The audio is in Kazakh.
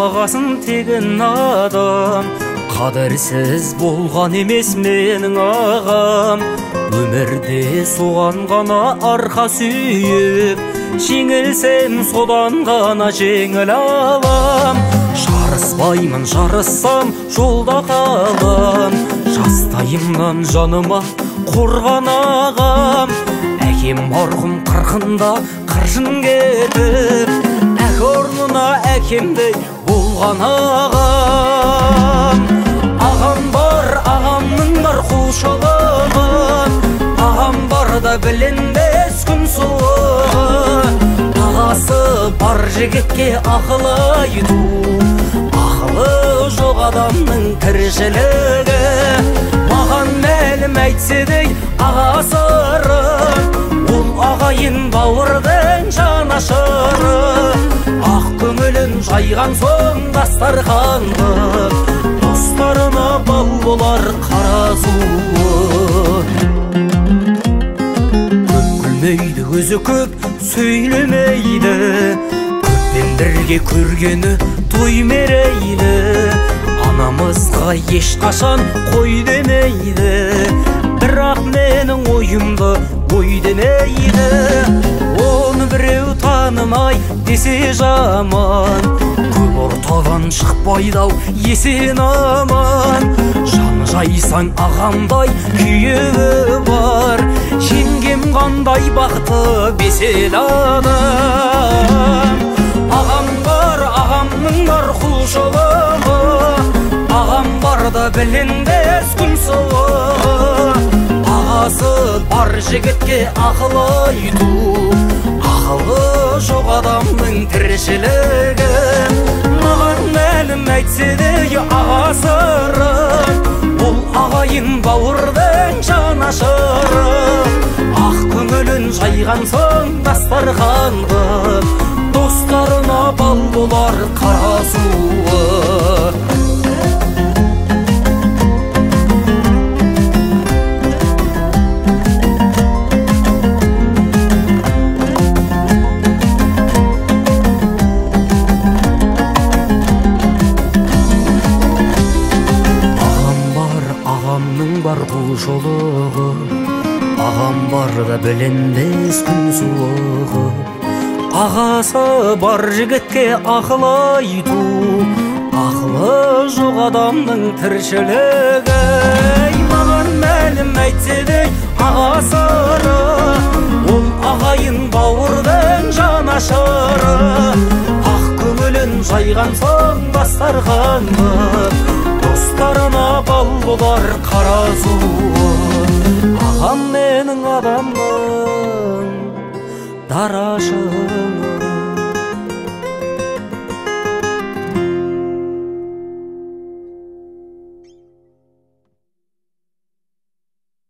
ағасын тегін адам, қадірсіз болған емес менің ағам. Өмірде соған ғана арқа сүйіп, жеңілсем содан ғана жеңіл алам. Жарыспаймын, жарыссам жолда қалам, жастайымнан жаныма қорған ағам. Әкем марқұм қырқында қыршын кетіп, әк орнына әкемдей болған ағам. Ағам бар, ағамның бар құлшылығы, ағам барда білінбес күн суығы. Ағасы бар жігітке ақыл айту, ақылы жоқ адамның тіршілігі. Маған мәлім әйтсе дей аға сыры, ол ағайын бауырдың жанашыры. Ақ көңілін жайған соң дастарханды, достарына бал болар қара суы. Көп күлмейді, өзі көп сөйлемейді, көппен бірге көргені той мерейді. Анамызға ешқашан қой демейді, бірақ менің ойымды ой демейді. Оны біреу танымай десе жаман, көп ортадан шықпайды-ау есен аман. Жан жайсаң ағамдай күйеуі бар, жеңгем қандай бақыты бесел адам. Ағам бар, ағамның бар құлшылығы, ағам барда білінбес күн суығы. Ағасы бар жігітке ақыл айту, ақылы жоқ адамның тіршілігі. Маған мәлім әйтсе де аға сыры, ол ағайын бауырдың жанашыры. Ақ көңілін жайған соң дастархан қып, достарына бал болар қара суы. Бар құлшылығы, ағам барда білінбес күн суығы. Ағасы бар жігітке ақыл айту, ақылы жоқ адамның тіршілігі. Маған мәлім әйтсе де аға сыры, ол ағайын бауырдың жанашыры. Ақ көңілін жайған соң дастархан қып, достарына бал болар қара суы. Ағам менің адамның дарашығы.